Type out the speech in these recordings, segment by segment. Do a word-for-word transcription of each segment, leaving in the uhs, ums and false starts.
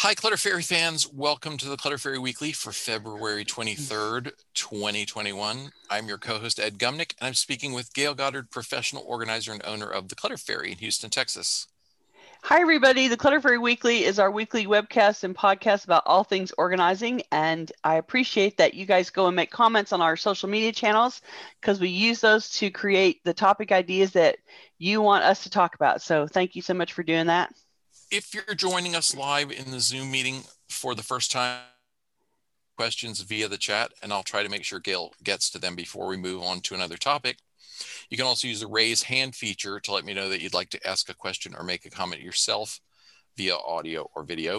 Hi, Clutter Fairy fans. Welcome to the Clutter Fairy Weekly for February twenty-third, twenty twenty-one. I'm your co-host, Ed Gumnick, and I'm speaking with Gail Goddard, professional organizer and owner of the Clutter Fairy in Houston, Texas. Hi, everybody. The Clutter Fairy Weekly is our weekly webcast and podcast about all things organizing, and I appreciate that you guys go and make comments on our social media channels because we use those to create the topic ideas that you want us to talk about. So thank you so much for doing that. If you're joining us live in the Zoom meeting for the first time, questions via the chat, and I'll try to make sure Gail gets to them before we move on to another topic. You can also use the raise hand feature to let me know that you'd like to ask a question or make a comment yourself via audio or video.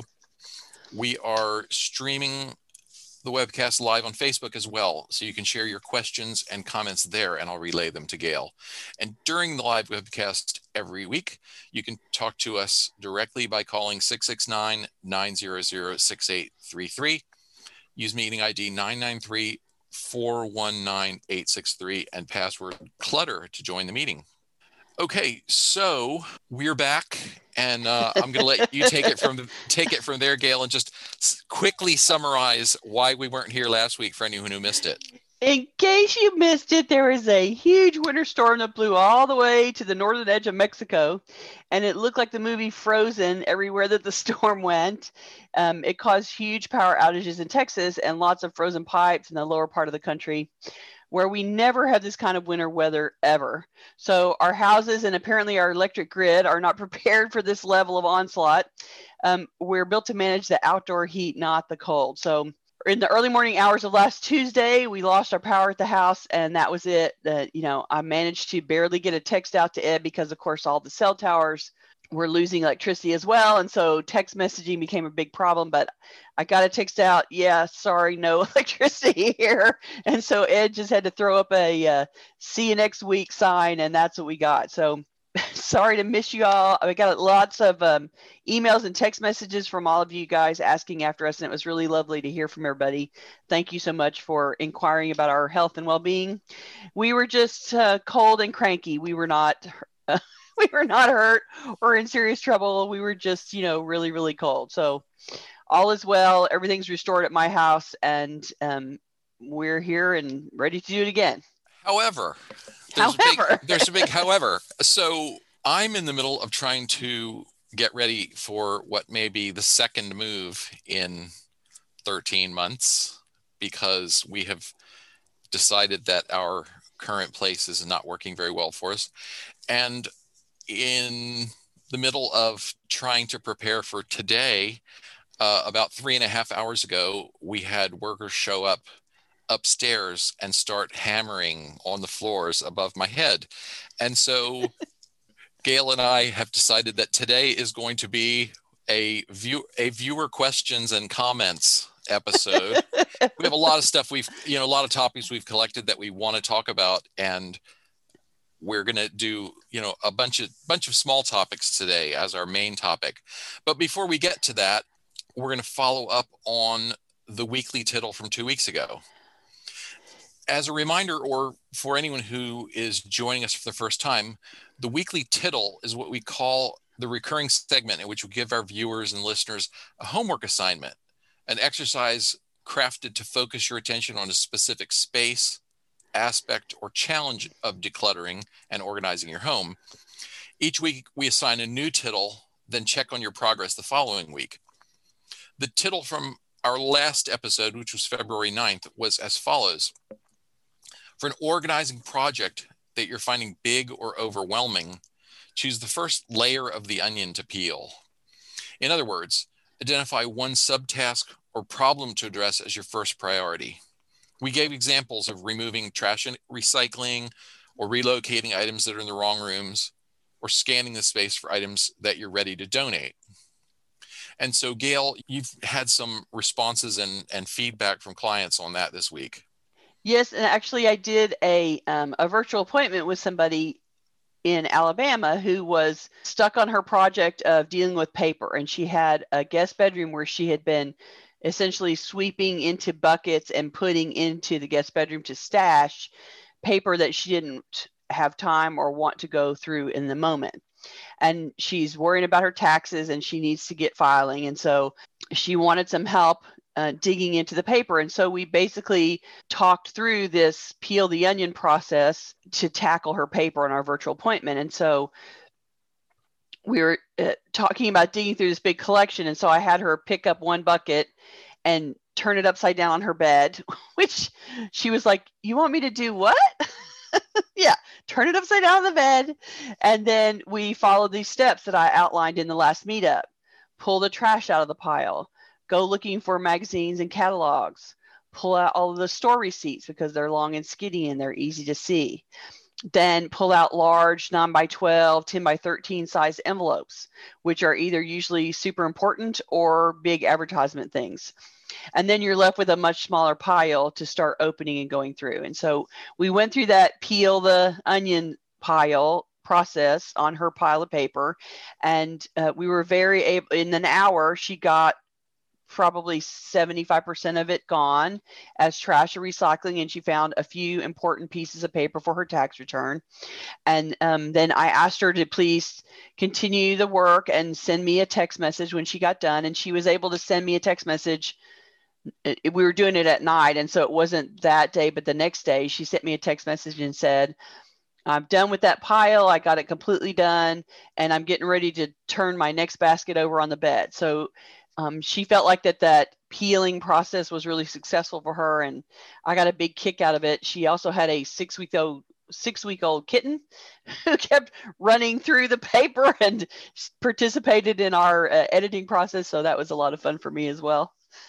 We are streaming the webcast live on Facebook as well, so you can share your questions and comments there, and I'll relay them to Gail. And during the live webcast every week, you can talk to us directly by calling six six nine, nine zero zero, six eight three three. Use meeting I D nine nine three, four one nine, eight six three and password clutter to join the meeting. Okay, so we're back, and uh, I'm going to let you take it from the, take it from there, Gail, and just quickly summarize why we weren't here last week for anyone who missed it. In case you missed it, there was a huge winter storm that blew all the way to the northern edge of Mexico, and it looked like the movie Frozen everywhere that the storm went. Um, it caused huge power outages in Texas and lots of frozen pipes in the lower part of the country, where we never have this kind of winter weather ever. So our houses and apparently our electric grid are not prepared for this level of onslaught. Um, we're built to manage the outdoor heat, not the cold. So in the early morning hours of last Tuesday, we lost our power at the house, and that was it. Uh, you know, I managed to barely get a text out to Ed because, of course, all the cell towers were losing electricity as well, and so text messaging became a big problem. But I got a text out, yeah, sorry, no electricity here. And so Ed just had to throw up a uh, see you next week sign, and that's what we got. So sorry to miss you all. I got lots of um, emails and text messages from all of you guys asking after us, and it was really lovely to hear from everybody. Thank you so much for inquiring about our health and well-being. We were just uh, cold and cranky. We were not uh, we were not hurt or in serious trouble. We were just, you know, really, really cold. So all is well. Everything's restored at my house, and um, we're here and ready to do it again. However, there's however. a big, there's a big however. So I'm in the middle of trying to get ready for what may be the second move in thirteen months, because we have decided that our current place is not working very well for us. And in the middle of trying to prepare for today, uh, about three and a half hours ago, we had workers show up upstairs and start hammering on the floors above my head. And so Gail and I have decided that today is going to be a view a viewer questions and comments episode. We have a lot of stuff we've, you know, a lot of topics we've collected that we want to talk about, and we're going to do, you know, a bunch of bunch of small topics today as our main topic. But before we get to that, we're going to follow up on the weekly tittle from two weeks ago. As a reminder, or for anyone who is joining us for the first time, the weekly tittle is what we call the recurring segment in which we give our viewers and listeners a homework assignment, an exercise crafted to focus your attention on a specific space, aspect, or challenge of decluttering and organizing your home. Each week, we assign a new tittle, then check on your progress the following week. The tittle from our last episode, which was February ninth, was as follows. For an organizing project that you're finding big or overwhelming, choose the first layer of the onion to peel. In other words, identify one subtask or problem to address as your first priority. We gave examples of removing trash and recycling, or relocating items that are in the wrong rooms, or scanning the space for items that you're ready to donate. And so, Gail, you've had some responses and, and feedback from clients on that this week. Yes, and actually I did a um, a virtual appointment with somebody in Alabama who was stuck on her project of dealing with paper, and she had a guest bedroom where she had been essentially sweeping into buckets and putting into the guest bedroom to stash paper that she didn't have time or want to go through in the moment. and she's worrying about her taxes and she needs to get filing. And so she wanted some help uh, digging into the paper. And so we basically talked through this peel the onion process to tackle her paper in our virtual appointment. And so we were uh, talking about digging through this big collection. And so I had her pick up one bucket and turn it upside down on her bed, which she was like, you want me to do what? Yeah, turn it upside down on the bed. And then we followed these steps that I outlined in the last meetup. Pull the trash out of the pile. Go looking for magazines and catalogs. Pull out all of the store receipts because they're long and skinny and they're easy to see. Then pull out large nine by twelve, ten by thirteen size envelopes, which are either usually super important or big advertisement things. And then you're left with a much smaller pile to start opening and going through. And so we went through that peel the onion pile process on her pile of paper. And uh, we were very able, in an hour, she got probably seventy-five percent of it gone as trash or recycling. And she found a few important pieces of paper for her tax return. And um, then I asked her to please continue the work and send me a text message when she got done. And she was able to send me a text message. We were doing it at night, and so it wasn't that day, but the next day she sent me a text message and said, I'm done with that pile. I got it completely done, and I'm getting ready to turn my next basket over on the bed. So um, she felt like that that peeling process was really successful for her, and I got a big kick out of it. She also had a six week old six week old kitten who kept running through the paper and participated in our uh, editing process. So that was a lot of fun for me as well.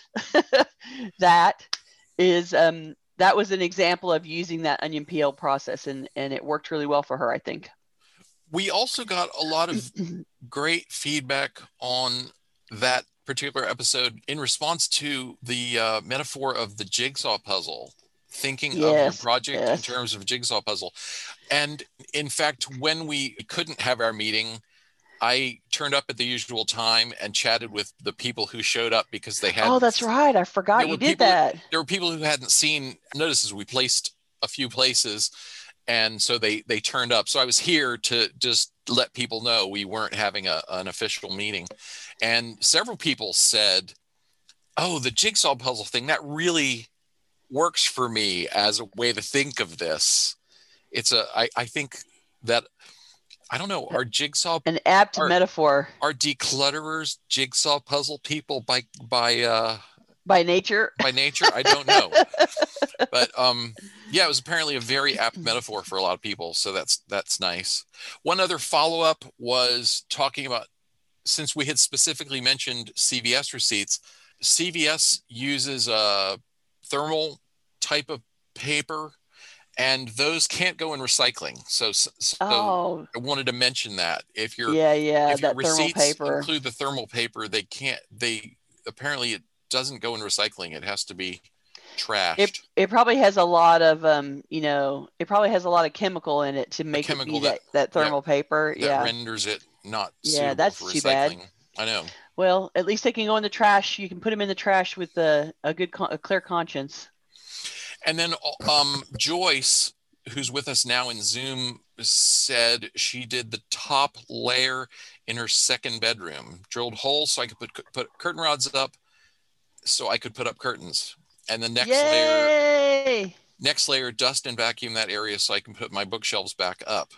That is um, that was an example of using that onion peel process, and and it worked really well for her, I think. We also got a lot of great feedback on that particular episode in response to the uh, metaphor of the jigsaw puzzle, thinking yes, of your project yes. in terms of a jigsaw puzzle. And in fact, when we couldn't have our meeting, I turned up at the usual time and chatted with the people who showed up because they had. Oh, that's right. I forgot you did people, that. There were people who hadn't seen notices. We placed a few places, and so they they turned up. So I was here to just let people know we weren't having a, an official meeting. And several people said, oh, the jigsaw puzzle thing, that really works for me as a way to think of this. It's a, I, I think that, I don't know, are jigsaw an apt are, metaphor? Are declutterers jigsaw puzzle people by by uh, by nature? By nature, I don't know, but um, yeah, it was apparently a very apt metaphor for a lot of people. So that's that's nice. One other follow up was talking about, since we had specifically mentioned C V S receipts, C V S uses a thermal type of paper. And those can't go in recycling. So, so oh. I wanted to mention that if your yeah yeah if your that receipts thermal paper include the thermal paper, they can't. They apparently it doesn't go in recycling. It has to be trashed. It it probably has a lot of um you know it probably has a lot of chemical in it to make it be that, that, that thermal yeah, paper. That yeah, renders it not yeah. suitable That's for too recycling. bad. I know. Well, at least they can go in the trash. You can put them in the trash with a, a good a clear conscience. And then um Joyce, who's with us now in Zoom, said she did the top layer in her second bedroom, drilled holes so I could put put curtain rods up, so I could put up curtains. And the next Yay! layer, next layer, dust and vacuum that area so I can put my bookshelves back up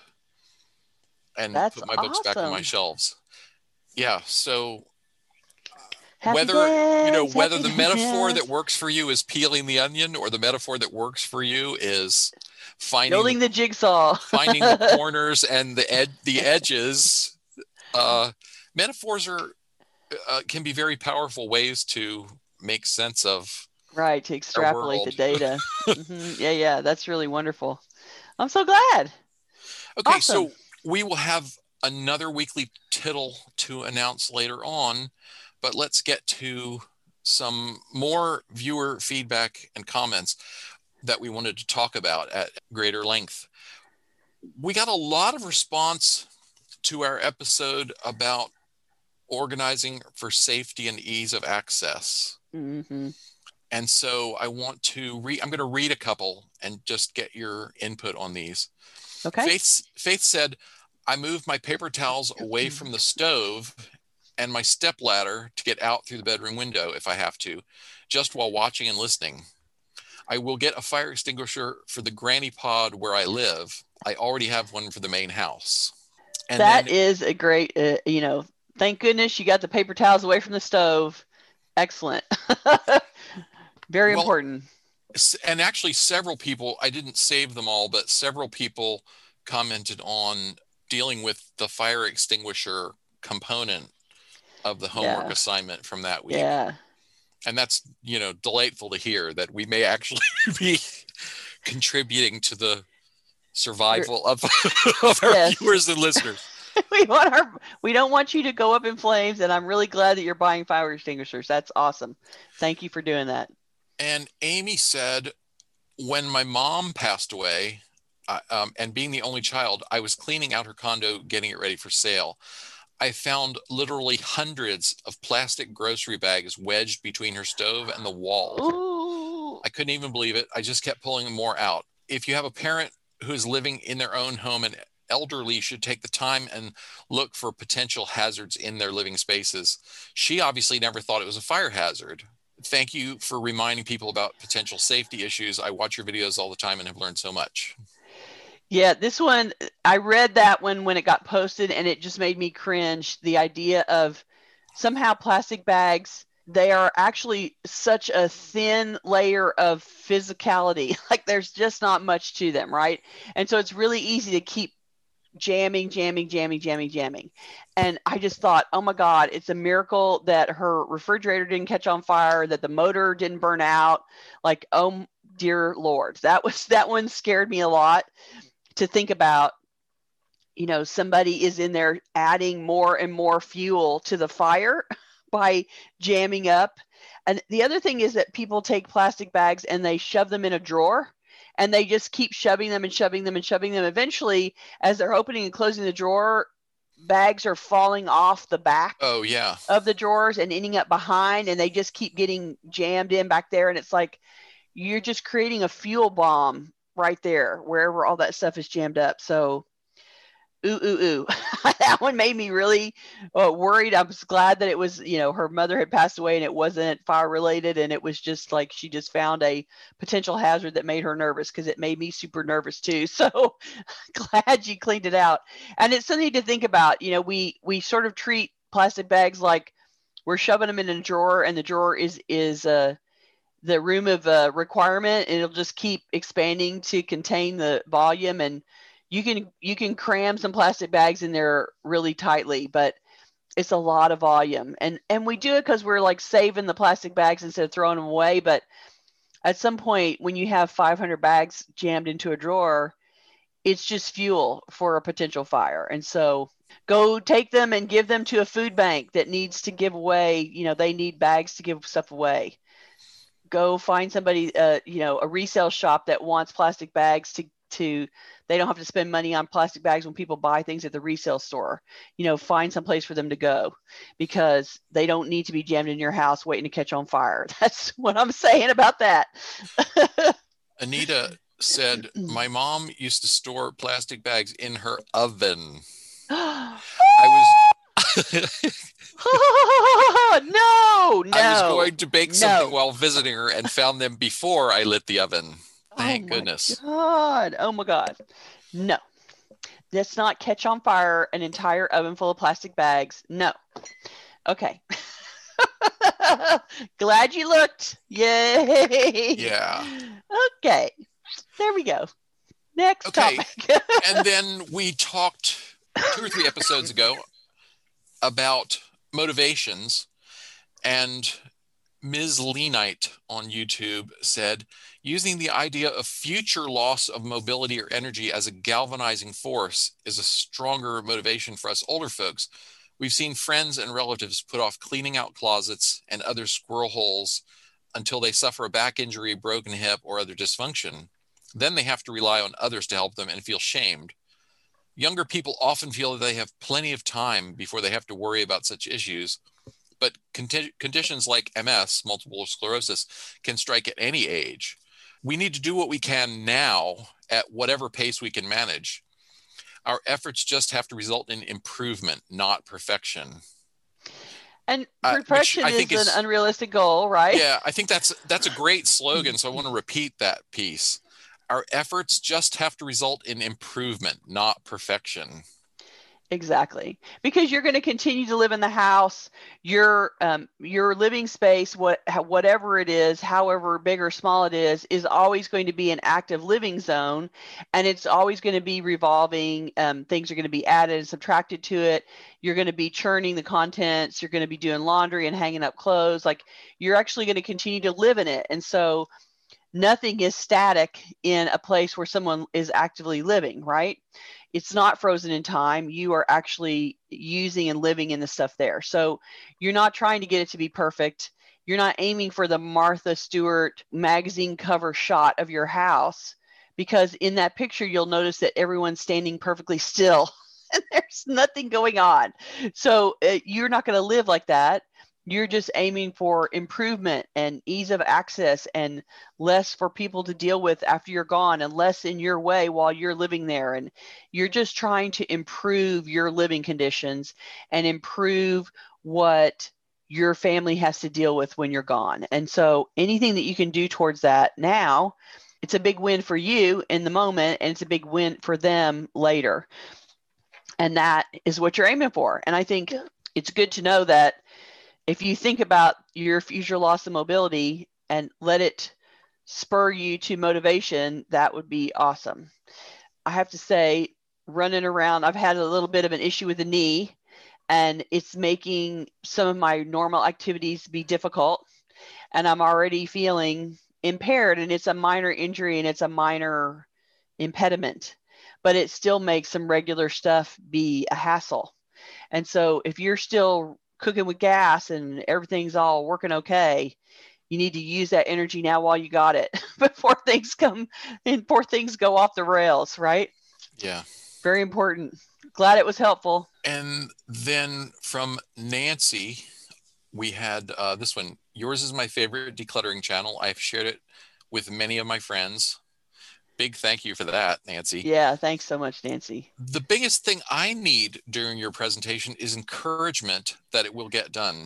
and That's put my awesome. books back on my shelves. Yeah, so happy whether dance, you know whether the dance. metaphor that works for you is peeling the onion, or the metaphor that works for you is finding building the, the jigsaw, finding the corners and the ed- the edges. Uh, metaphors are uh, can be very powerful ways to make sense of. Right, to extrapolate the data. mm-hmm. Yeah, yeah, that's really wonderful. I'm so glad. Okay, awesome. So we will have another weekly tittle to announce later on, but let's get to some more viewer feedback and comments that we wanted to talk about at greater length. We got a lot of response to our episode about organizing for safety and ease of access. Mm-hmm. And so I want to read, I'm going to read a couple and just get your input on these. Okay. Faith, Faith said, I moved my paper towels away from the stove and my step ladder to get out through the bedroom window if I have to, just while watching and listening. I will get a fire extinguisher for the granny pod where I live. I already have one for the main house. And that then, is a great, uh, you know, thank goodness you got the paper towels away from the stove. Excellent. Very well, important. and actually several people, I didn't save them all, but several people commented on dealing with the fire extinguisher component of the homework Yeah. assignment from that week. Yeah. And that's, you know, delightful to hear that we may actually be contributing to the survival of, of our Yes. viewers and listeners. we want our we don't want you to go up in flames, and I'm really glad that you're buying fire extinguishers. That's awesome. Thank you for doing that. And Amy said, when my mom passed away, uh, um, and being the only child, I was cleaning out her condo, getting it ready for sale. I found literally hundreds of plastic grocery bags wedged between her stove and the wall. Ooh. I couldn't even believe it. I just kept pulling more out. If you have a parent who is living in their own home and elderly, should take the time and look for potential hazards in their living spaces. She obviously never thought it was a fire hazard. Thank you for reminding people about potential safety issues. I watch your videos all the time and have learned so much. Yeah, this one, I read that one when it got posted, and it just made me cringe. The idea of somehow plastic bags, they are actually such a thin layer of physicality. Like there's just not much to them, right? And so it's really easy to keep jamming, jamming, jamming, jamming, jamming. And I just thought, oh my God, it's a miracle that her refrigerator didn't catch on fire, that the motor didn't burn out. Like, oh dear Lord, that was, that one scared me a lot to think about. You know, somebody is in there adding more and more fuel to the fire by jamming up. And the other thing is that people take plastic bags and they shove them in a drawer, and they just keep shoving them and shoving them and shoving them. Eventually, as they're opening and closing the drawer, bags are falling off the back oh, yeah. of the drawers and ending up behind, and they just keep getting jammed in back there. And it's like you're just creating a fuel bomb right there wherever all that stuff is jammed up. So ooh, ooh, ooh. That one made me really uh, worried. I was glad that it was, you know, her mother had passed away and it wasn't fire related. And it was just like, she just found a potential hazard that made her nervous, because it made me super nervous too. So glad you cleaned it out. And it's something to think about. You know, we, we sort of treat plastic bags like we're shoving them in a drawer, and the drawer is, is, uh, the room of uh, requirement, and it'll just keep expanding to contain the volume. And you can you can cram some plastic bags in there really tightly, but it's a lot of volume. And and we do it because we're like saving the plastic bags instead of throwing them away. But at some point, when you have five hundred bags jammed into a drawer, it's just fuel for a potential fire. And so go take them and give them to a food bank that needs to give away. You know, they need bags to give stuff away. Go find somebody, uh, you know, a resale shop that wants plastic bags to to they don't have to spend money on plastic bags when people buy things at the resale store. You know, find some place for them to go, because they don't need to be jammed in your house waiting to catch on fire. That's what I'm saying about that. Anita said, my mom used to store plastic bags in her oven. I was no, no. I was going to bake something no. while visiting her and found them before I lit the oven. Thank oh goodness. God. Oh my God. No. Let's not catch on fire an entire oven full of plastic bags. No. Okay. Glad you looked. Yay. Yeah. Okay. There we go. Next okay. topic. And then we talked two or three episodes ago about motivations, and Miz Leanite on YouTube said, using the idea of future loss of mobility or energy as a galvanizing force is a stronger motivation for us older folks. We've seen friends and relatives put off cleaning out closets and other squirrel holes until they suffer a back injury, broken hip, or other dysfunction. Then they have to rely on others to help them and feel shamed. Younger people often feel that they have plenty of time before they have to worry about such issues, but conti- conditions like M S, multiple sclerosis, can strike at any age. We need to do what we can now at whatever pace we can manage. Our efforts just have to result in improvement, not perfection. And Uh, which perfection I think is an is, unrealistic goal, right? yeah, I think that's that's a great slogan. So I want to repeat that piece. Our efforts just have to result in improvement, not perfection. Exactly. Because you're going to continue to live in the house, your um, your living space, what whatever it is, however big or small it is, is always going to be an active living zone, and it's always going to be revolving. Um, things are going to be added and subtracted to it. You're going to be churning the contents. You're going to be doing laundry and hanging up clothes. Like, you're actually going to continue to live in it, and so nothing is static in a place where someone is actively living, right? It's not frozen in time. You are actually using and living in the stuff there. So you're not trying to get it to be perfect. You're not aiming for the Martha Stewart magazine cover shot of your house, because in that picture, you'll notice that everyone's standing perfectly still and there's nothing going on. So uh, you're not going to live like that. You're just aiming for improvement and ease of access and less for people to deal with after you're gone, and less in your way while you're living there. And you're just trying to improve your living conditions and improve what your family has to deal with when you're gone. And so anything that you can do towards that now, it's a big win for you in the moment, and it's a big win for them later. And that is what you're aiming for. And I think it's good to know that if you think about your future loss of mobility and let it spur you to motivation, that would be awesome. I have to say, running around, I've had a little bit of an issue with the knee, and it's making some of my normal activities be difficult. And I'm already feeling impaired, and it's a minor injury and it's a minor impediment, but it still makes some regular stuff be a hassle. And so if you're still cooking with gas and everything's all working okay, you need to use that energy now while you got it before things come and before things go off the rails, right? Yeah. Very important. Glad it was helpful. And then from Nancy, we had uh, this one. Yours is my favorite decluttering channel. I've shared it with many of my friends. Big thank you for that, Nancy. Yeah, thanks so much, Nancy. The biggest thing I need during your presentation is encouragement that it will get done.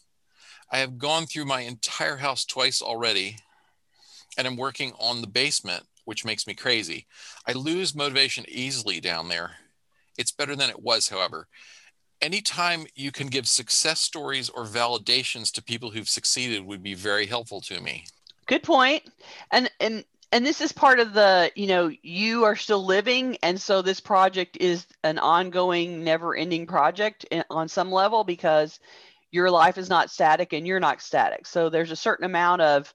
I have gone through my entire house twice already, and I'm working on the basement, which makes me crazy. I lose motivation easily down there. It's better than it was, however. Anytime you can give success stories or validations to people who've succeeded would be very helpful to me. Good point. And and and this is part of the, you know, you are still living, and so this project is an ongoing, never-ending project on some level, because your life is not static and you're not static. So there's a certain amount of,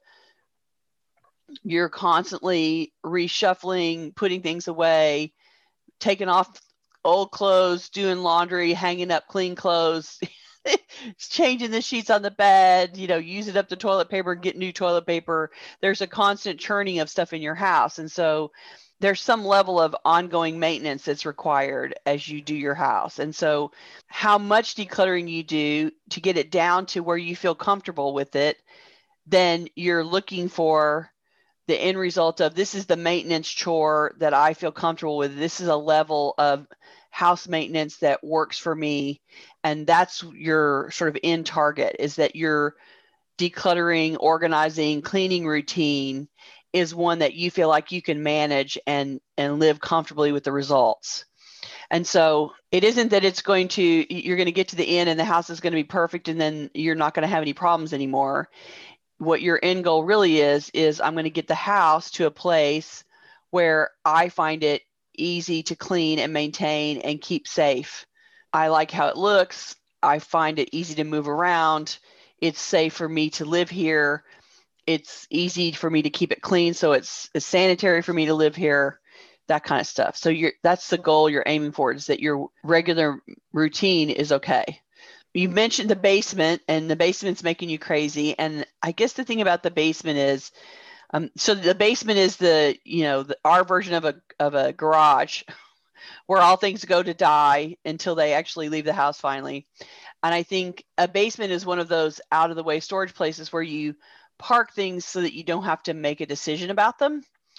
you're constantly reshuffling, putting things away, taking off old clothes, doing laundry, hanging up clean clothes, changing the sheets on the bed, you know, using up the toilet paper, get new toilet paper. There's a constant churning of stuff in your house. And so there's some level of ongoing maintenance that's required as you do your house. And so how much decluttering you do to get it down to where you feel comfortable with it, then you're looking for the end result of, this is the maintenance chore that I feel comfortable with. This is a level of house maintenance that works for me. And that's your sort of end target, is that your decluttering, organizing, cleaning routine is one that you feel like you can manage and, and live comfortably with the results. And so it isn't that it's going to, you're going to get to the end and the house is going to be perfect and then you're not going to have any problems anymore. What your end goal really is, is I'm going to get the house to a place where I find it easy to clean and maintain and keep safe. I like how it looks. I find it easy to move around. It's safe for me to live here. It's easy for me to keep it clean, so it's, it's sanitary for me to live here, that kind of stuff. So you're, that's the goal you're aiming for, is that your regular routine is okay. You mentioned the basement, and the basement's making you crazy. And I guess the thing about the basement is, um, so the basement is the, you know, the, our version of a of a garage where all things go to die until they actually leave the house finally. And I think a basement is one of those out of the way storage places where you park things so that you don't have to make a decision about them.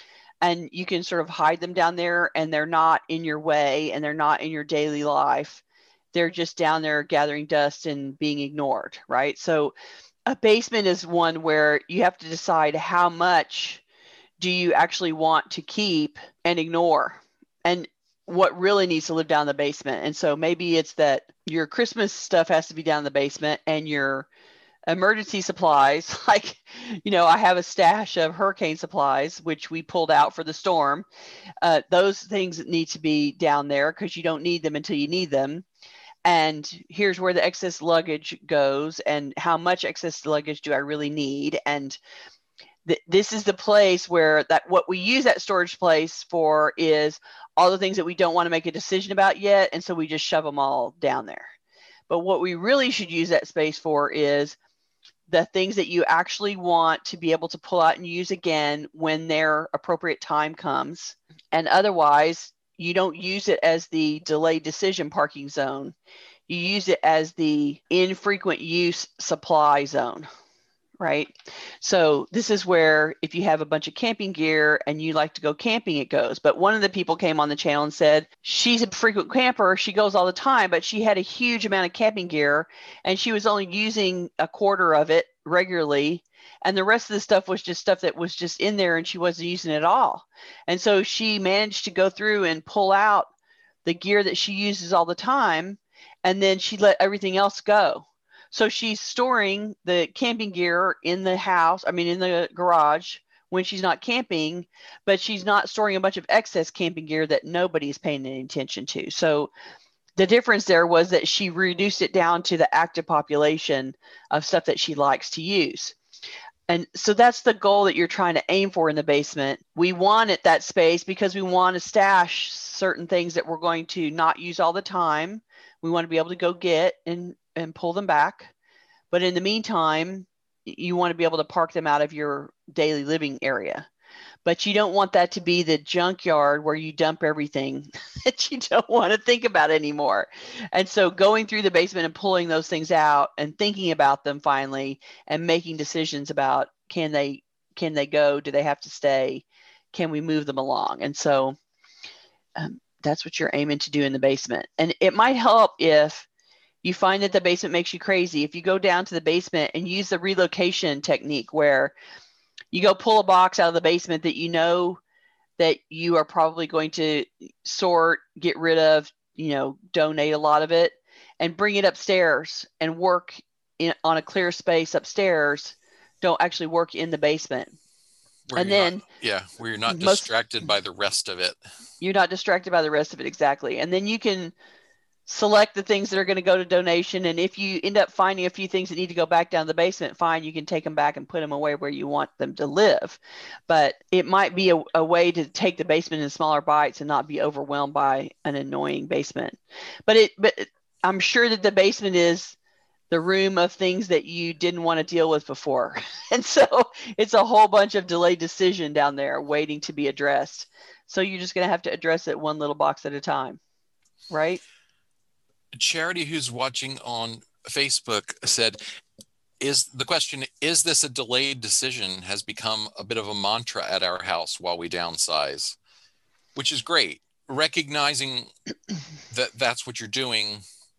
and you can sort of hide them down there, and they're not in your way and they're not in your daily life. They're just down there gathering dust and being ignored, right? So a basement is one where you have to decide how much do you actually want to keep and ignore, and what really needs to live down in the basement. And so maybe it's that your Christmas stuff has to be down in the basement, and your emergency supplies, like, you know, I have a stash of hurricane supplies, which we pulled out for the storm. Uh, those things need to be down there because you don't need them until you need them. And here's where the excess luggage goes, and how much excess luggage do I really need? And th- this is the place where that what we use that storage place for is all the things that we don't want to make a decision about yet, and so we just shove them all down there. But what we really should use that space for is the things that you actually want to be able to pull out and use again when their appropriate time comes. And otherwise, you don't use it as the delayed decision parking zone. You use it as the infrequent use supply zone, right? So this is where if you have a bunch of camping gear and you like to go camping, it goes. But one of the people came on the channel and said, she's a frequent camper. She goes all the time, but she had a huge amount of camping gear and she was only using a quarter of it regularly. And the rest of the stuff was just stuff that was just in there and she wasn't using it all. And so she managed to go through and pull out the gear that she uses all the time. And then she let everything else go. So she's storing the camping gear in the house, I mean, in the garage when she's not camping, but she's not storing a bunch of excess camping gear that nobody's paying any attention to. So the difference there was that she reduced it down to the active population of stuff that she likes to use. And so that's the goal that you're trying to aim for in the basement. We want it, that space, because we want to stash certain things that we're going to not use all the time. We want to be able to go get and, and pull them back. But in the meantime, you want to be able to park them out of your daily living area. But you don't want that to be the junkyard where you dump everything that you don't want to think about anymore. And so going through the basement and pulling those things out and thinking about them finally and making decisions about can they can they go? Do they have to stay? Can we move them along? And so um, that's what you're aiming to do in the basement. And it might help if you find that the basement makes you crazy. If you go down to the basement and use the relocation technique where you go pull a box out of the basement that you know that you are probably going to sort, get rid of, you know, donate a lot of it, and bring it upstairs and work in, on a clear space upstairs. Don't actually work in the basement. Where and then not, yeah, where you're not most, distracted by the rest of it. You're not distracted by the rest of it, exactly. And then you can select the things that are going to go to donation. And if you end up finding a few things that need to go back down the basement, fine, you can take them back and put them away where you want them to live. But it might be a, a way to take the basement in smaller bites and not be overwhelmed by an annoying basement. But it, but I'm sure that the basement is the room of things that you didn't want to deal with before. And so it's a whole bunch of delayed decision down there waiting to be addressed. So you're just going to have to address it one little box at a time, right? Charity, who's watching on Facebook, said, is the question, is this a delayed decision, has become a bit of a mantra at our house while we downsize, which is great. Recognizing that that's what you're doing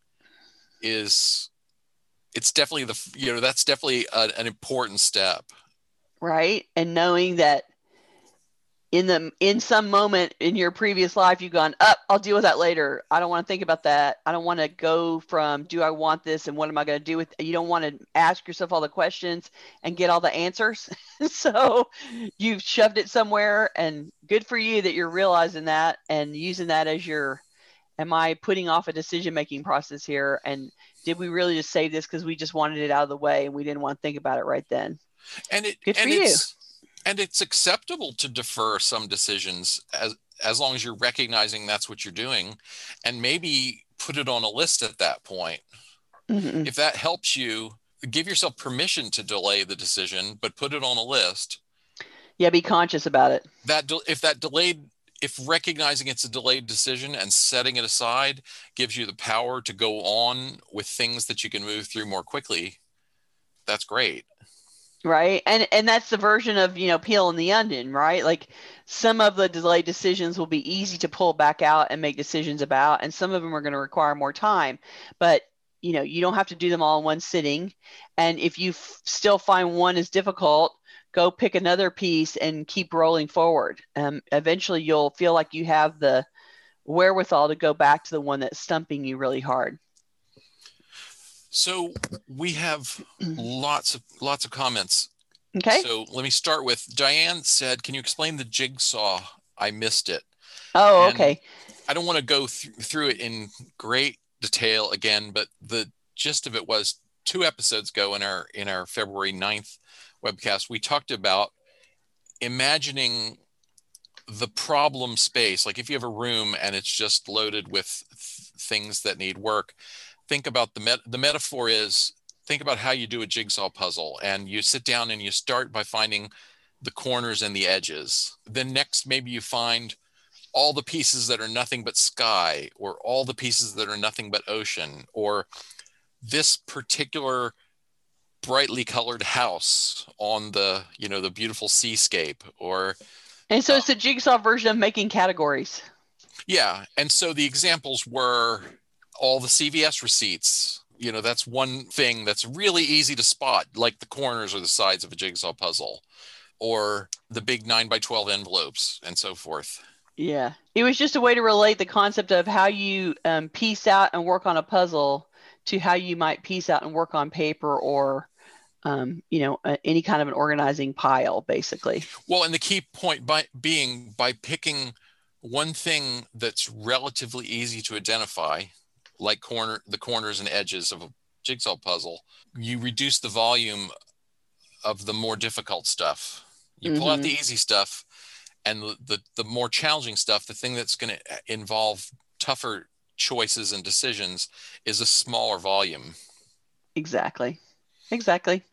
is, it's definitely the, you know, that's definitely a, an important step. Right. And knowing that in the in some moment in your previous life, you've gone, up, oh, I'll deal with that later. I don't want to think about that. I don't want to go from, do I want this? And what am I going to do with it? You don't want to ask yourself all the questions and get all the answers. So you've shoved it somewhere, and good for you that you're realizing that and using that as your, am I putting off a decision-making process here? And did we really just save this because we just wanted it out of the way and we didn't want to think about it right then? And it, good for and you. It's, And it's acceptable to defer some decisions as, as long as you're recognizing that's what you're doing, and maybe put it on a list at that point. Mm-hmm. If that helps you, give yourself permission to delay the decision, but put it on a list. Yeah, be conscious about it. That if that delayed, if recognizing it's a delayed decision and setting it aside gives you the power to go on with things that you can move through more quickly, that's great. Right. And and that's the version of, you know, peeling the onion, right? Like some of the delayed decisions will be easy to pull back out and make decisions about, and some of them are going to require more time. But, you know, you don't have to do them all in one sitting. And if you f- still find one is difficult, go pick another piece and keep rolling forward. Um, eventually you'll feel like you have the wherewithal to go back to the one that's stumping you really hard. So we have lots of lots of comments. Okay. So let me start with Diane said, "Can you explain the jigsaw? I missed it." Oh, And okay. I don't want to go th- through it in great detail again, but the gist of it was two episodes ago in our in our February ninth webcast, we talked about imagining the problem space. Like if you have a room and it's just loaded with th- things that need work, think about the met- the metaphor is think about how you do a jigsaw puzzle, and you sit down and you start by finding the corners and the edges. Then next maybe you find all the pieces that are nothing but sky, or all the pieces that are nothing but ocean, or this particular brightly colored house on the, you know, the beautiful seascape, or And so uh, it's a jigsaw version of making categories. yeah. And so the examples were all the C V S receipts. You know, that's one thing that's really easy to spot, like the corners or the sides of a jigsaw puzzle, or the big nine by twelve envelopes and so forth. Yeah. It was just a way to relate the concept of how you um, piece out and work on a puzzle to how you might piece out and work on paper or, um, you know, uh, any kind of an organizing pile, basically. Well, and the key point by being by picking one thing that's relatively easy to identify, like corner the corners and edges of a jigsaw puzzle, you reduce the volume of the more difficult stuff. You pull out Mm-hmm. the easy stuff, and the the, the more challenging stuff, the thing that's going to involve tougher choices and decisions, is a smaller volume. Exactly. Exactly.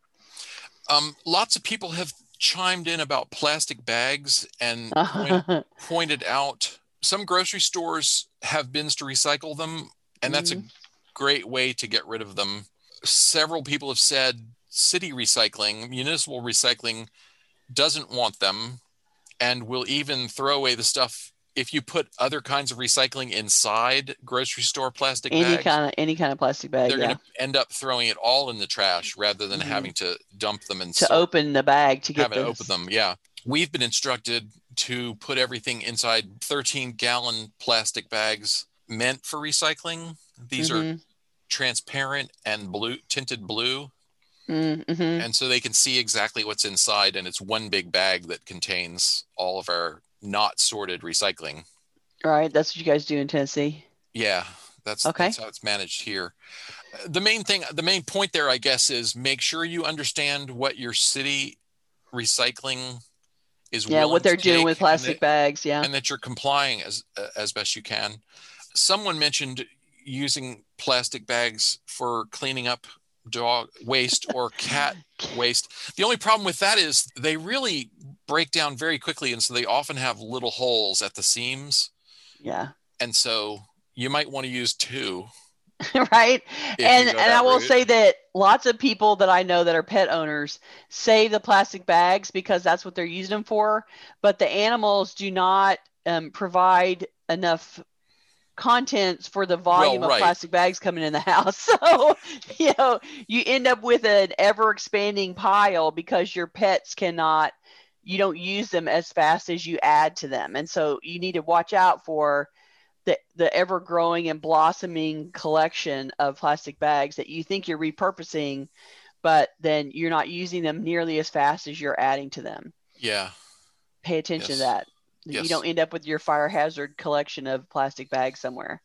Um, lots of people have chimed in about plastic bags and point, pointed out some grocery stores have bins to recycle them, and that's a Mm. great way to get rid of them. Several people have said city recycling, municipal recycling, doesn't want them and will even throw away the stuff if you put other kinds of recycling inside grocery store plastic Any bags. kind of any kind of plastic bag, They're going yeah. to end up throwing it all in the trash rather than Mm-hmm. having to dump them and To sort open the bag to get having to open this. them. Yeah. We've been instructed to put everything inside thirteen gallon plastic bags meant for recycling. These are Mm-hmm. transparent and blue, tinted blue. Mm-hmm. And so they can see exactly what's inside. And it's one big bag that contains all of our not sorted recycling. All right. That's what you guys do in Tennessee. Yeah. That's, Okay. that's how it's managed here. The main thing, the main point there, I guess, is make sure you understand what your city recycling is Yeah, willing what to they're doing with take, and plastic that, bags, yeah. and that you're complying as as best you can. Someone mentioned using plastic bags for cleaning up dog waste or cat waste. The only problem with that is they really break down very quickly, and so they often have little holes at the seams. Yeah. And so you might want to use two. Right. If you And go and I that will route. say that lots of people that I know that are pet owners save the plastic bags because that's what they're using them for. But the animals do not um, provide enough contents for the volume Well, of right. plastic bags coming in the house. So, you know, you end up with an ever expanding pile because your pets cannot, you don't use them as fast as you add to them. And so you need to watch out for the, the ever growing and blossoming collection of plastic bags that you think you're repurposing, but then you're not using them nearly as fast as you're adding to them. Yeah. Pay attention to Yes. that. You Yes. don't end up with your fire hazard collection of plastic bags somewhere.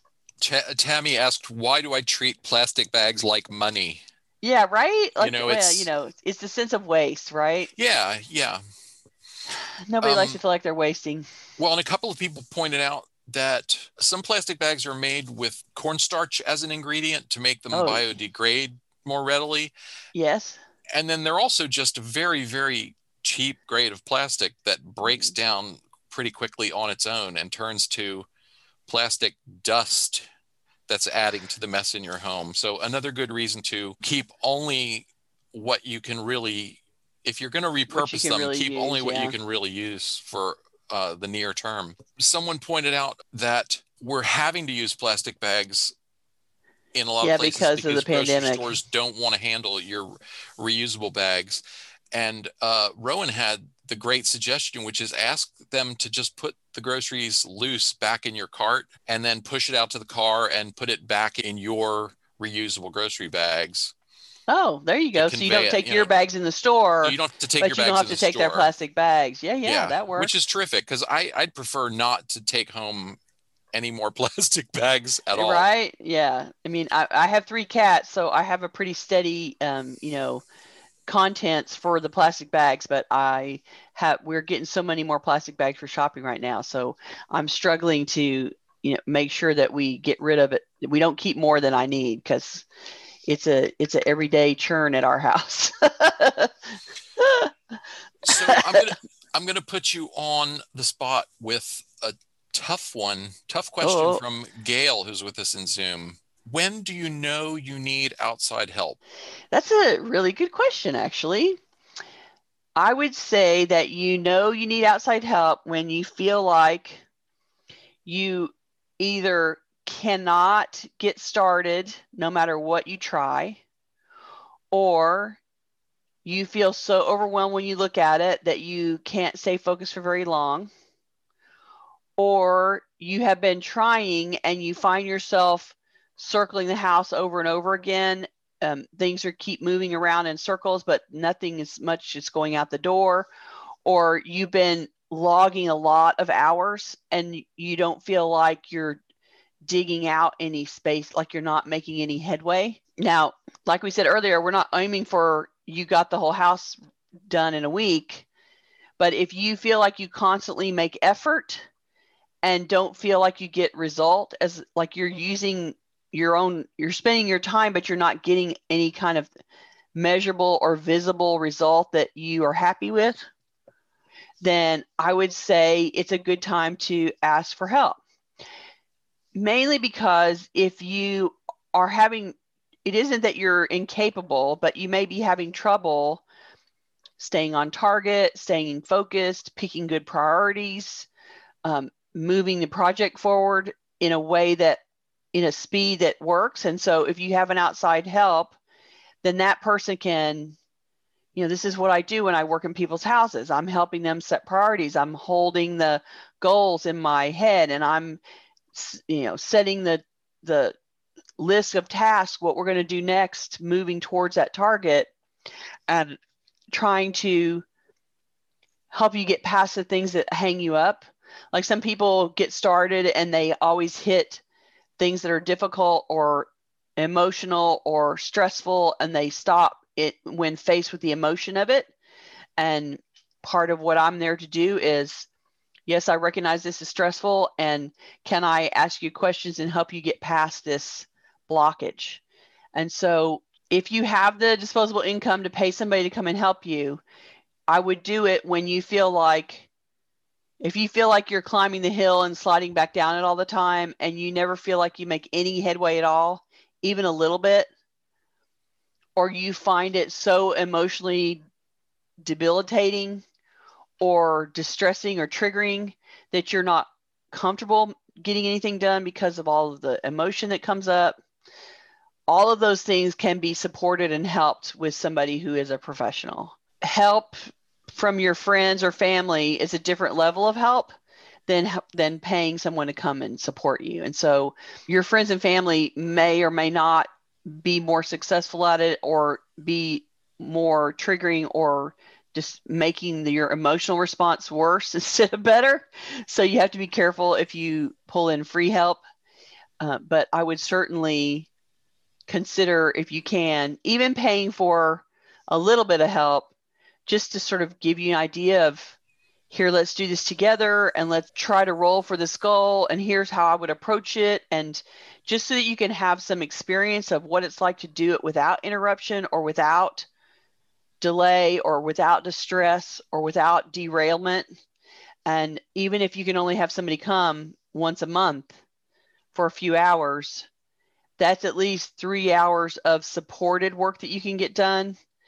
T- Tammy asked, "Why do I treat plastic bags like money?" Yeah, right? Like, You know, well, it's you know, it's the sense of waste, right? yeah, yeah. Nobody likes to Um, feel like they're wasting. well, and a couple of people pointed out that some plastic bags are made with cornstarch as an ingredient to make them Oh, biodegrade more readily. yes. And then they're also just a very, very cheap grade of plastic that breaks Mhm. down pretty quickly on its own and turns to plastic dust that's adding to the mess in your home. So another good reason to keep only what you can really if you're going to What you repurpose can them, really keep use, only what yeah. you can really use for uh, the near term. Someone pointed out that we're having to use plastic bags in a lot Yeah, of places because of the because grocery pandemic. stores don't want to handle your reusable bags. And uh, Rowan had the great suggestion, which is ask them to just put the groceries loose back in your cart and then push it out to the car and put it back in your reusable grocery bags. Oh, there you To go. So you convey don't it, take you your know, bags in the so store, you don't have to take your but you don't bags have in to the take their store. plastic bags. Yeah, yeah, Yeah, that works. which is terrific because I I'd prefer not to take home any more plastic bags at all. Right? Yeah. I mean, I, I have three cats, so I have a pretty steady, um, you know, contents for the plastic bags, but I have we're getting so many more plastic bags for shopping right now, so I'm struggling to, you know, make sure that we get rid of it. We don't keep more than I need because it's a it's a everyday churn at our house. So I'm gonna I'm gonna put you on the spot with a tough one, tough question Oh, from Gail, who's with us in Zoom. When do you know you need outside help? that's a really good question, actually. I would say that you know you need outside help when you feel like you either cannot get started no matter what you try, or you feel so overwhelmed when you look at it that you can't stay focused for very long, or you have been trying and you find yourself circling the house over and over again. Um, things are keep moving around in circles, but nothing as much is going out the door, or you've been logging a lot of hours and you don't feel like you're digging out any space, like you're not making any headway. Now, like we said earlier, we're not aiming for you got the whole house done in a week, but if you feel like you constantly make effort and don't feel like you get result, as like you're using your own, you're spending your time, but you're not getting any kind of measurable or visible result that you are happy with, then I would say it's a good time to ask for help. Mainly because if you are having, it isn't that you're incapable, but you may be having trouble staying on target, staying focused, picking good priorities, um, moving the project forward in a way that, in a speed that works. And so if you have an outside help, then that person can, you know, this is what I do when I work in people's houses. I'm helping them set priorities. I'm holding the goals in my head, and I'm, you know, setting the the list of tasks, what we're going to do next, moving towards that target, and trying to help you get past the things that hang you up. Like some people get started and they always hit things that are difficult or emotional or stressful, and they stop it when faced with the emotion of it. And part of what I'm there to do is, yes, I recognize this is stressful, and can I ask you questions and help you get past this blockage? And so if you have the disposable income to pay somebody to come and help you, I would do it when you feel like, if you feel like you're climbing the hill and sliding back down it all the time, and you never feel like you make any headway at all, even a little bit, or you find it so emotionally debilitating or distressing or triggering that you're not comfortable getting anything done because of all of the emotion that comes up, all of those things can be supported and helped with somebody who is a professional. Help from your friends or family is a different level of help than than paying someone to come and support you. And so your friends and family may or may not be more successful at it, or be more triggering, or just making the, your emotional response worse instead of better. So you have to be careful if you pull in free help. Uh, but I would certainly consider, if you can, even paying for a little bit of help, just to sort of give you an idea of, here, let's do this together and let's try to roll for this goal. And here's how I would approach it. And just so that you can have some experience of what it's like to do it without interruption, or without delay, or without distress, or without derailment. And even if you can only have somebody come once a month for a few hours, that's at least three hours of supported work that you can get done.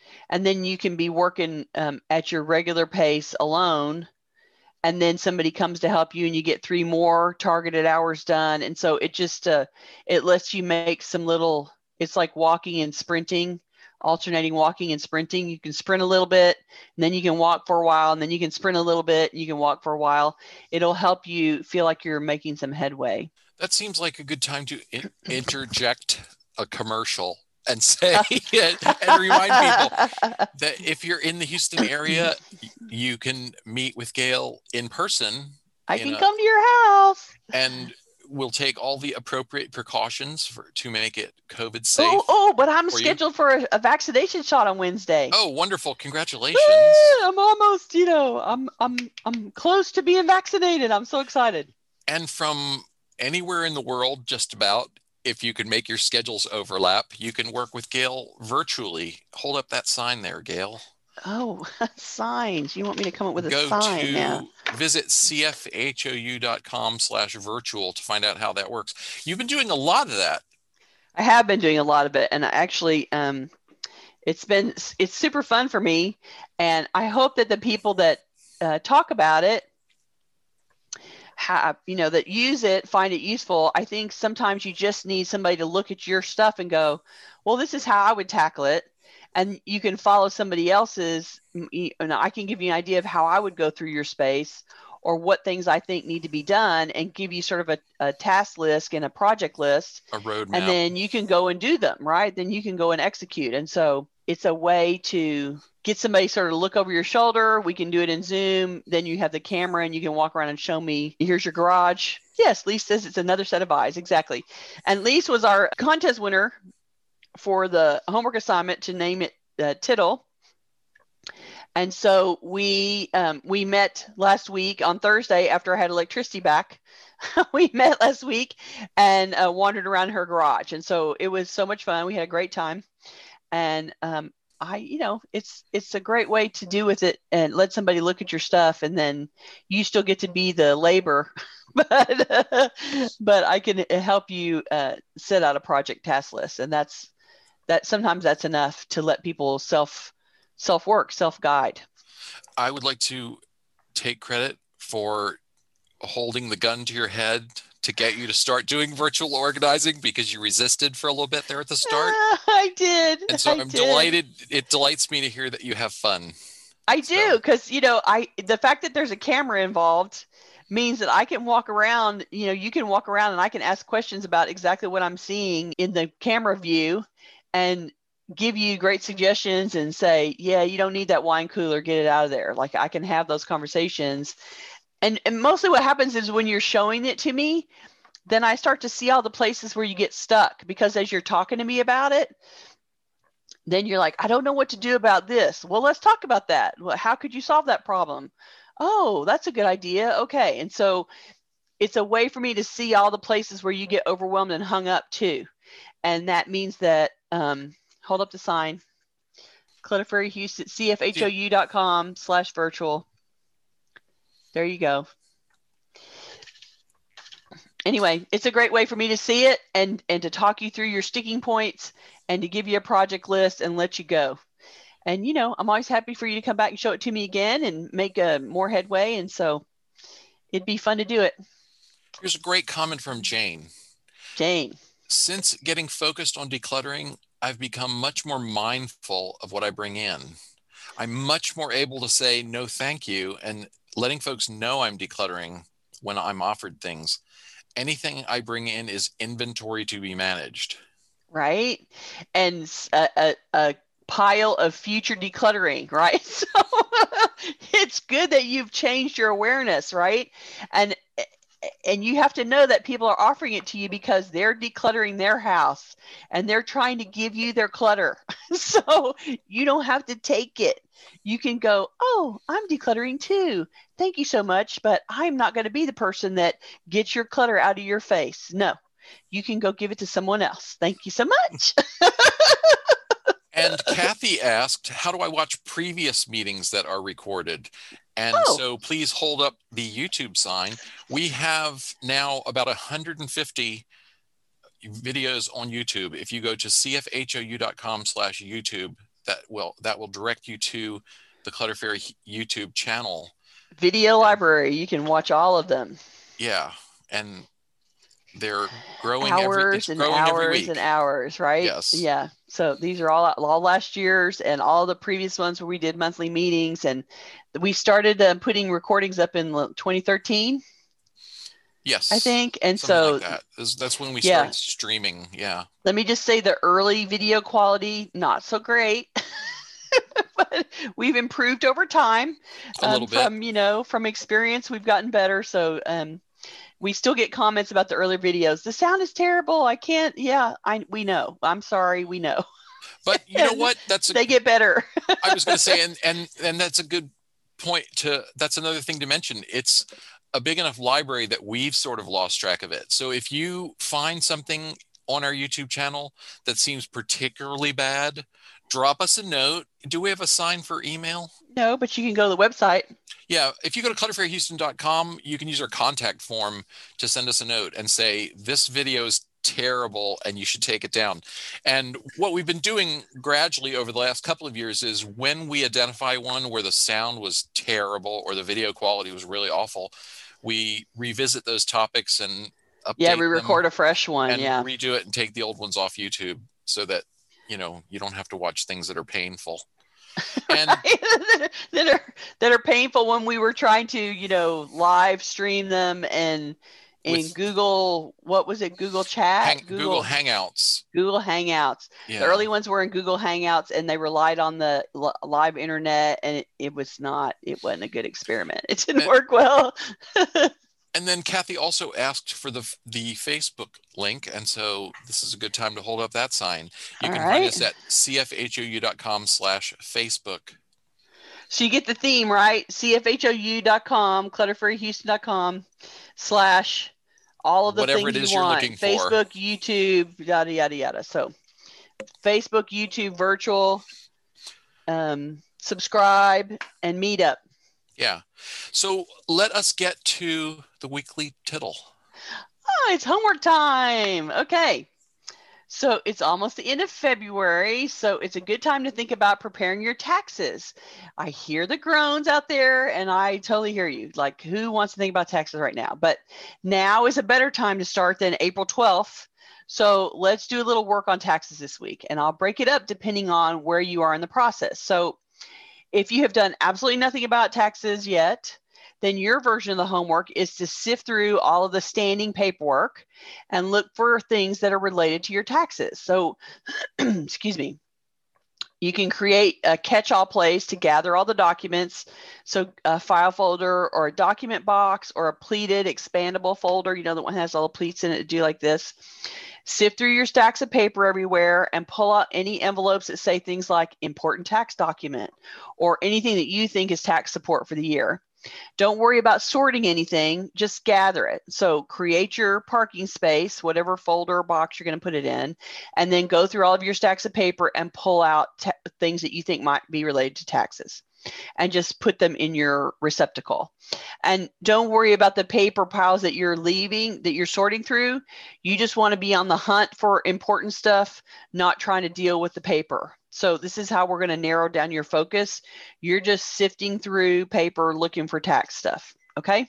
and then you can be working um, at your regular pace alone, and then somebody comes to help you and you get three more targeted hours done. And so it just uh, it lets you make some little, it's like walking and sprinting, alternating walking and sprinting. You can sprint a little bit, and then you can walk for a while, and then you can sprint a little bit, and you can walk for a while. It'll help you feel like you're making some headway. That seems like a good time to in- interject a commercial and say and remind people that if you're in the Houston area, you can meet with Gail in person. I can a, come to your house. And we'll take all the appropriate precautions for, to make it COVID safe. Oh, oh but I'm for scheduled you. for a, a vaccination shot on Wednesday. Oh, wonderful. Congratulations. Woo! I'm almost, you know, I'm I'm I'm close to being vaccinated. I'm so excited. And from anywhere in the world, just about, if you can make your schedules overlap, you can work with Gail virtually. Hold up that sign there, Gail. Oh, signs. You want me to come up with a Go sign to now? Visit C F H O U dot com slash virtual to find out how that works. You've been doing a lot of that. I have been doing a lot of it. And I actually, um, it's been, it's super fun for me. And I hope that the people that uh, talk about it, have, you know, that use it, find it useful. I think sometimes you just need somebody to look at your stuff and go, well, this is how I would tackle it. And you can follow somebody else's, and I can give you an idea of how I would go through your space, or what things I think need to be done, and give you sort of a, a task list and a project list. A roadmap. And then you can go and do them, right? Then you can go and execute. And so it's a way to get somebody sort of look over your shoulder. We can do it in Zoom. Then you have the camera and you can walk around and show me, here's your garage. Yes, Lise says it's another set of eyes. Exactly. And Lise was our contest winner for the homework assignment to name it uh, Tittle. And so we um, we met last week on Thursday after I had electricity back. We met last week and uh, wandered around her garage. And so it was so much fun. We had a great time. And um, I, you know, it's it's a great way to do with it and let somebody look at your stuff, and then you still get to be the labor, but uh, but I can help you uh, set out a project task list, and that's that. Sometimes that's enough to let people self self work, self guide. I would like to take credit for holding the gun to your head to get you to start doing virtual organizing, because you resisted for a little bit there at the start. Uh, I did. And so I I'm did. delighted. It delights me to hear that you have fun. I so. do, because, you know, I the fact that there's a camera involved means that I can walk around, you know, you can walk around and I can ask questions about exactly what I'm seeing in the camera view and give you great suggestions and say, yeah, you don't need that wine cooler, get it out of there. Like, I can have those conversations. And, and mostly what happens is when you're showing it to me, then I start to see all the places where you get stuck, because as you're talking to me about it, then you're like, I don't know what to do about this. Well, let's talk about that. Well, how could you solve that problem? Oh, that's a good idea. Okay. And so it's a way for me to see all the places where you get overwhelmed and hung up too. And that means that, um, hold up the sign, Clutter Fairy Houston, C F H O U dot com slash virtual. There you go. Anyway, it's a great way for me to see it and, and to talk you through your sticking points and to give you a project list and let you go. And, you know, I'm always happy for you to come back and show it to me again and make a more headway. And so it'd be fun to do it. Here's a great comment from Jane. Jane. Since getting focused on decluttering, I've become much more mindful of what I bring in. I'm much more able to say no thank you, and letting folks know I'm decluttering when I'm offered things. Anything I bring in is inventory to be managed. Right. And a, a, a pile of future decluttering, right? So it's good that you've changed your awareness, right? And and you have to know that people are offering it to you because they're decluttering their house and they're trying to give you their clutter. So you don't have to take it. You can go, oh, I'm decluttering too. Thank you so much. But I'm not going to be the person that gets your clutter out of your face. No, you can go give it to someone else. Thank you so much. And Kathy asked, how do I watch previous meetings that are recorded? And oh. so please hold up the YouTube sign. We have now about one hundred fifty videos on YouTube. If you go to C F H O U dot com slash YouTube, that will that will direct you to the Clutter Fairy YouTube channel. Video and, library. You can watch all of them. Yeah. And they're growing hours every it's and growing hours every week. and hours, right? Yes. Yeah. So these are all all last year's and all the previous ones where we did monthly meetings, and we started uh, putting recordings up in twenty thirteen. Yes, I think, and something so like that. That's when we yeah. started streaming. Yeah. Let me just say the early video quality not so great. But we've improved over time. A um, little bit. From, you know, from experience, we've gotten better. So um, we still get comments about the earlier videos. The sound is terrible. I can't. Yeah, I we know. I'm sorry. We know. But you know what? That's a, they get better. I was going to say, and and and that's a good point to. That's another thing to mention. It's a big enough library that we've sort of lost track of it. So if you find something on our YouTube channel that seems particularly bad, drop us a note. Do we have a sign for email? No, but you can go to the website. Yeah, if you go to clutter fairy houston dot com, you can use our contact form to send us a note and say, this video is terrible and you should take it down. And what we've been doing gradually over the last couple of years is when we identify one where the sound was terrible or the video quality was really awful, we revisit those topics and update Yeah, we record a fresh one. and yeah. redo it and take the old ones off YouTube so that, you know, you don't have to watch things that are painful. And right? that are that are painful when we were trying to, you know, live stream them and in Google, what was it? Google Chat, hang, Google, Google Hangouts, Google Hangouts. Yeah. The early ones were in Google Hangouts, and they relied on the l- live internet, and it, it was not. It wasn't a good experiment. It didn't and, work well. And then Kathy also asked for the the Facebook link, and so this is a good time to hold up that sign. You All can right. find us at c f h o u dot com slash Facebook. So you get the theme, right? c f h o u dot com, clutter fairy houston dot com slash all of the whatever things it is you you're want. looking for. Facebook, YouTube, yada, yada, yada. So Facebook, YouTube, virtual, um, subscribe, and meetup. Yeah. So let us get to the weekly tittle. Oh, it's homework time. Okay. So it's almost the end of February, so it's a good time to think about preparing your taxes. I hear the groans out there, and I totally hear you. Like, who wants to think about taxes right now? But now is a better time to start than April twelfth. So let's do a little work on taxes this week, and I'll break it up depending on where you are in the process. So if you have done absolutely nothing about taxes yet, then your version of the homework is to sift through all of the standing paperwork and look for things that are related to your taxes. So, excuse me, you can create a catch-all place to gather all the documents. So a file folder or a document box or a pleated expandable folder, you know, the one that has all the pleats in it to do like this. Sift through your stacks of paper everywhere and pull out any envelopes that say things like important tax document or anything that you think is tax support for the year. Don't worry about sorting anything, just gather it. So create your parking space, whatever folder or box you're going to put it in, and then go through all of your stacks of paper and pull out ta- things that you think might be related to taxes and just put them in your receptacle. And don't worry about the paper piles that you're leaving, that you're sorting through. You just want to be on the hunt for important stuff, not trying to deal with the paper. So this is how we're going to narrow down your focus. You're just sifting through paper, looking for tax stuff, okay?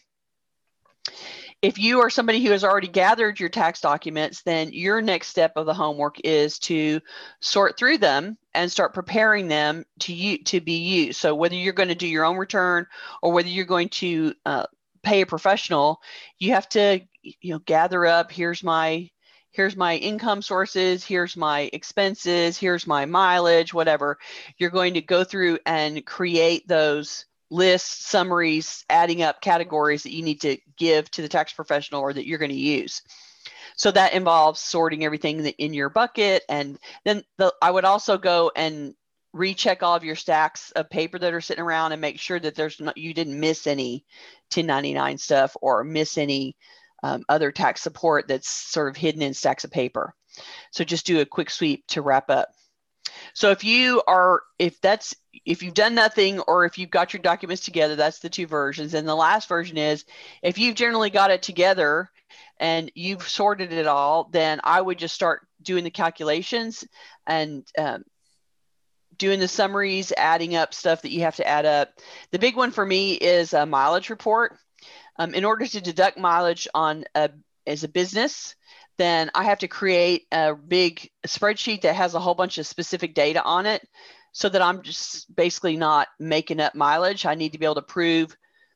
If you are somebody who has already gathered your tax documents, then your next step of the homework is to sort through them and start preparing them to you to be used. So whether you're going to do your own return or whether you're going to uh, pay a professional, you have to, you know, gather up. Here's my Here's my income sources, here's my expenses, here's my mileage, whatever. You're going to go through and create those lists, summaries, adding up categories that you need to give to the tax professional or that you're going to use. So that involves sorting everything in your bucket. And then the, I would also go and recheck all of your stacks of paper that are sitting around and make sure that there's not, you didn't miss any ten ninety-nine stuff or miss any Um, other tax support that's sort of hidden in stacks of paper. So just do a quick sweep to wrap up. So if you are, if that's, if you've done nothing or if you've got your documents together, that's the two versions. And the last version is if you've generally got it together and you've sorted it all, then I would just start doing the calculations and um, doing the summaries, adding up stuff that you have to add up. The big one for me is a mileage report. Um, in order to deduct mileage on a, as a business, then I have to create a big spreadsheet that has a whole bunch of specific data on it so that I'm just basically not making up mileage. I need to be able to prove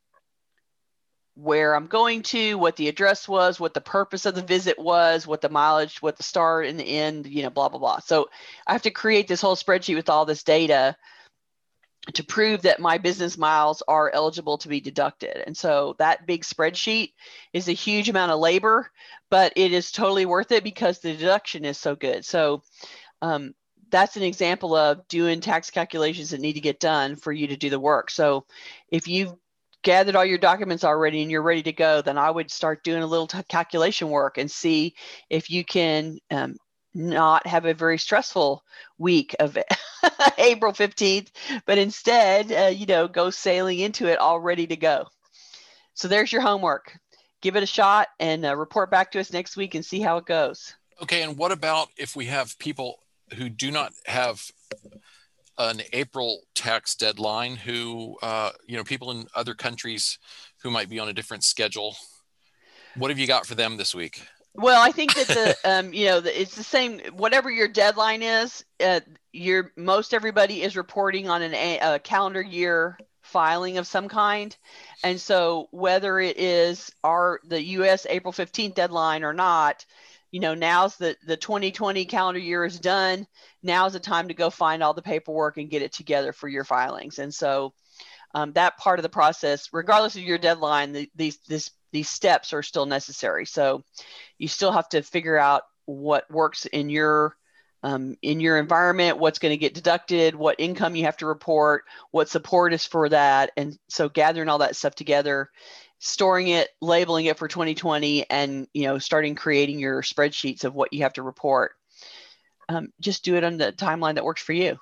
where I'm going to, what the address was, what the purpose of the visit was, what the mileage, what the start and the end, you know, blah, blah, blah. So I have to create this whole spreadsheet with all this data to prove that my business miles are eligible to be deducted. And so that big spreadsheet is a huge amount of labor, but it is totally worth it because the deduction is so good. So um, that's an example of doing tax calculations that need to get done for you to do the work. So if you've gathered all your documents already and you're ready to go, then I would start doing a little t- calculation work and see if you can um, not have a very stressful week of April fifteenth, but instead, uh, you know, go sailing into it all ready to go. So there's your homework. Give it a shot and uh, report back to us next week and see how it goes. Okay. And what about if we have people who do not have an April tax deadline, who, uh, you know, people in other countries who might be on a different schedule? What have you got for them this week? Well, I think that the, um, you know, the, it's the same, whatever your deadline is, uh, your, most everybody is reporting on an, a calendar year filing of some kind. And so whether it is our, the U S April fifteenth deadline or not, you know, now's the, the twenty twenty calendar year is done. Now's the time to go find all the paperwork and get it together for your filings. And so um, that part of the process, regardless of your deadline, the, these, this, these steps are still necessary. So you still have to figure out what works in your, um, in your environment, what's going to get deducted, what income you have to report, what support is for that. And so gathering all that stuff together, storing it, labeling it for twenty twenty, and, you know, starting creating your spreadsheets of what you have to report. Um, just do it on the timeline that works for you.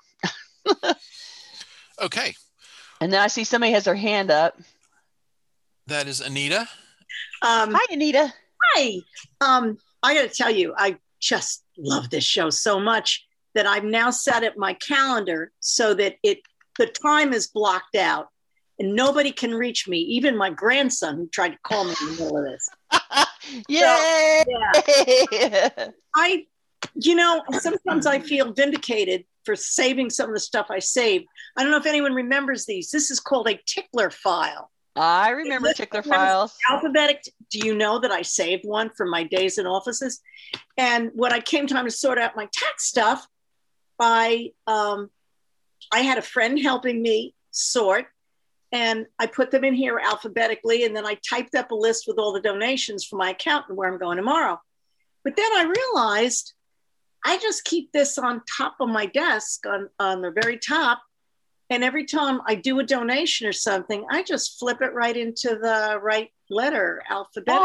Okay. And then I see somebody has their hand up. That is Anita. Um, Hi, Anita. Hi. Um, I got to tell you, I just love this show so much that I've now set up my calendar so that it the time is blocked out and nobody can reach me, even my grandson who tried to call me in the middle of this. Yay! So, yeah. I, you know, sometimes I feel vindicated for saving some of the stuff I saved. I don't know if anyone remembers these. This is called a tickler file. I remember tickler files. Alphabetic. Do you know that I saved one for my days in offices? And when I came time to sort out my tax stuff, I um, I had a friend helping me sort, and I put them in here alphabetically, and then I typed up a list with all the donations for my accountant where I'm going tomorrow. But then I realized I just keep this on top of my desk on, on the very top. And every time I do a donation or something, I just flip it right into the right letter alphabetically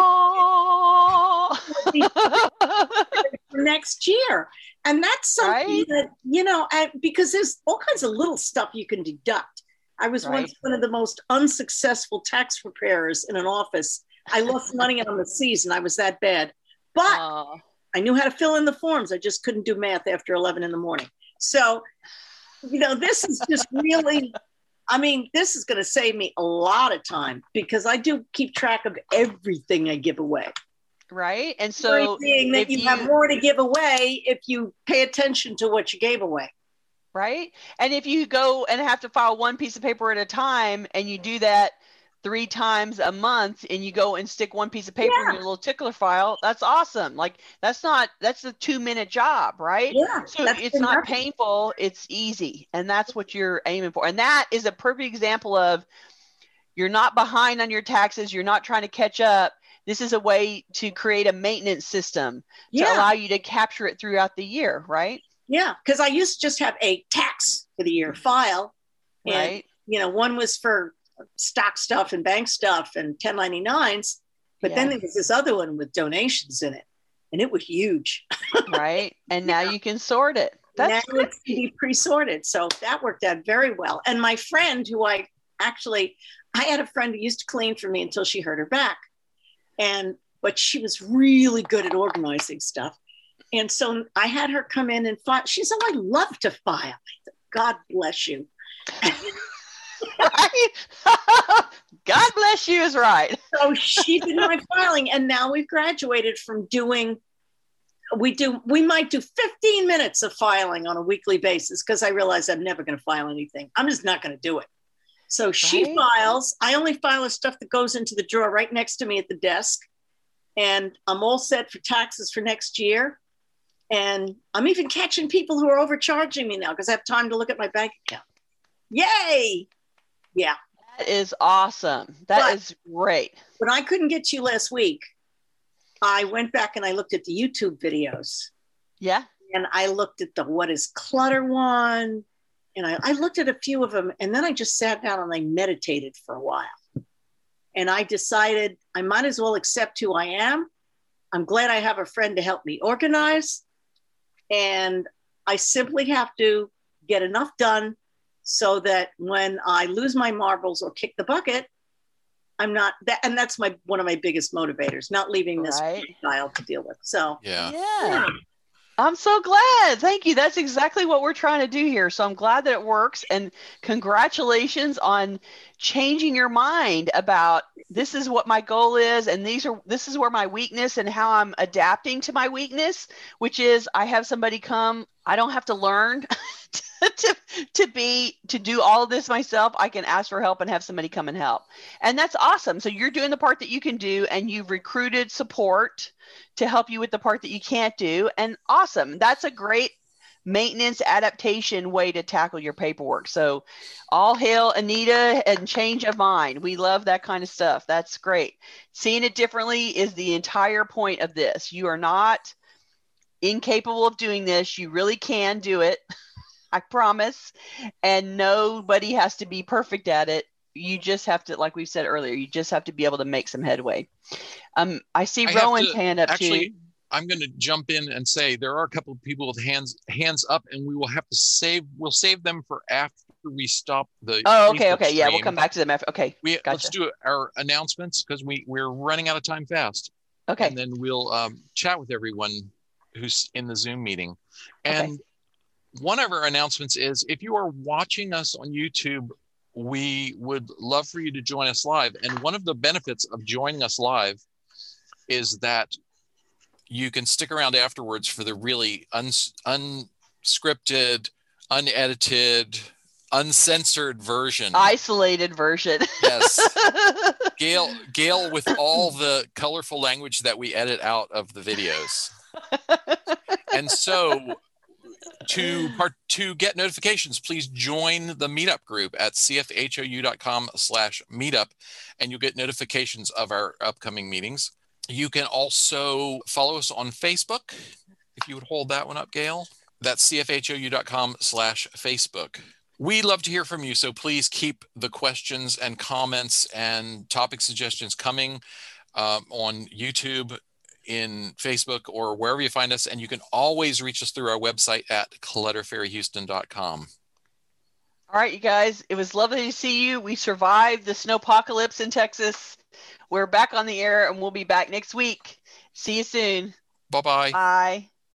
for next year. And that's something Right? that, you know, I, because there's all kinds of little stuff you can deduct. I was Right. once one of the most unsuccessful tax preparers in an office. I lost money on the season. I was that bad. But Aw. I knew how to fill in the forms. I just couldn't do math after eleven in the morning. So, you know, this is just really, I mean, this is going to save me a lot of time because I do keep track of everything I give away. Right. And so Being that if you, you have more to give away if you pay attention to what you gave away. right. And if you go and have to file one piece of paper at a time and you do that three times a month and you go and stick one piece of paper Yeah. in your little tickler file, that's awesome. Like that's not, that's a two minute job, right? Yeah. So that's it's been not nothing. painful, it's easy. And that's what you're aiming for. And that is a perfect example of you're not behind on your taxes. You're not trying to catch up. This is a way to create a maintenance system to Yeah. allow you to capture it throughout the year, right? Yeah. Because I used to just have a tax for the year file. And, Right. you know, one was for stock stuff and bank stuff and ten ninety-nines. But then Yeah. there was this other one with donations in it. And it was huge. Right. And now you can sort it. That's now good. it can be pre-sorted. So that worked out very well. And my friend who I actually, I had a friend who used to clean for me until she hurt her back. And, but she was really good at organizing stuff. And so I had her come in and file. She said, I love to file. I said, God bless you. Right? God bless you is right. So she did my filing, and now we've graduated from doing, we do, we might do fifteen minutes of filing on a weekly basis because I realize I'm never going to file anything. I'm just not going to do it. So she Right. files. I only file the stuff that goes into the drawer right next to me at the desk. And I'm all set for taxes for next year. And I'm even catching people who are overcharging me now because I have time to look at my bank account. Yay! Yeah. That is awesome. That But- is great. When I couldn't get you last week, I went back and I looked at the YouTube videos. Yeah. And I looked at the What is Clutter one. And I, I looked at a few of them. And then I just sat down and I meditated for a while. And I decided I might as well accept who I am. I'm glad I have a friend to help me organize. And I simply have to get enough done so that when I lose my marbles or kick the bucket, I'm not that. And that's my one of my biggest motivators, not leaving this Right. child to deal with. So Yeah. Yeah. I'm so glad. Thank you. That's exactly what we're trying to do here. So I'm glad that it works. And congratulations on changing your mind about this is what my goal is. And these are, this is where my weakness and how I'm adapting to my weakness, which is I have somebody come, I don't have to learn to, to, to be, to do all of this myself. I can ask for help and have somebody come and help. And that's awesome. So you're doing the part that you can do and you've recruited support to help you with the part that you can't do. And awesome. That's a great maintenance adaptation way to tackle your paperwork. So all hail Anita and change of mind. We love that kind of stuff. That's great. Seeing it differently is the entire point of this. You are not incapable of doing this. You really can do it. I promise. And nobody has to be perfect at it. You just have to, like we said earlier, you just have to be able to make some headway. Um, I see I have Rowan's to- hand up Actually, too. I'm going to jump in and say there are a couple of people with hands hands up, and we will have to save. We'll save them for after we stop the. Oh, okay, Facebook okay, yeah, we'll stream. come back to them after. Okay, We gotcha. let's do our announcements because we we're running out of time fast, okay, and then we'll um, chat with everyone who's in the Zoom meeting. Okay. And one of our announcements is if you are watching us on YouTube, we would love for you to join us live. And one of the benefits of joining us live is that you can stick around afterwards for the really uns- unscripted, unedited, uncensored version. isolated version. Yes. Gail, Gail with all the colorful language that we edit out of the videos. And so to part to get notifications, please join the meetup group at cfhou.com slash meetup, and you'll get notifications of our upcoming meetings. You can also follow us on Facebook. If you would hold that one up, Gail. That's cfhou.com slash Facebook. We love to hear from you, so please keep the questions and comments and topic suggestions coming um, on YouTube, in Facebook, or wherever you find us. And you can always reach us through our website at clutter fairy houston dot com. All right, you guys, it was lovely to see you. We survived the snowpocalypse in Texas. We're back on the air and we'll be back next week. See you soon. Bye-bye. Bye.